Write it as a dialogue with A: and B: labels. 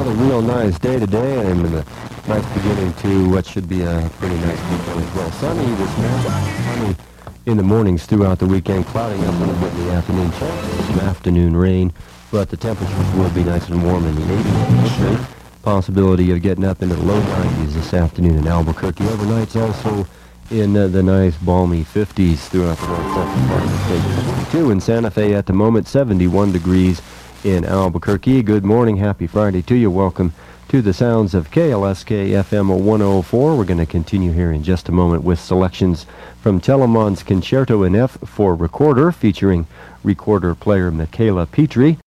A: another real nice day today, and a nice beginning to what should be a pretty nice weekend as well. Sunny this morning, sunny in the mornings throughout the weekend, clouding up a little bit in the afternoon, some afternoon rain, but the temperatures will be nice and warm in the 80s. Possibility of getting up into the low 90s this afternoon in Albuquerque. Overnight's also in the nice balmy 50s throughout the north central part of the state. 22 in Santa Fe at the moment, 71 degrees in Albuquerque. Good morning, happy Friday to you. Welcome to the sounds of KLSK FM 104. We're going to continue here in just a moment with selections from Telemann's Concerto in F for Recorder, featuring recorder player Michaela Petri.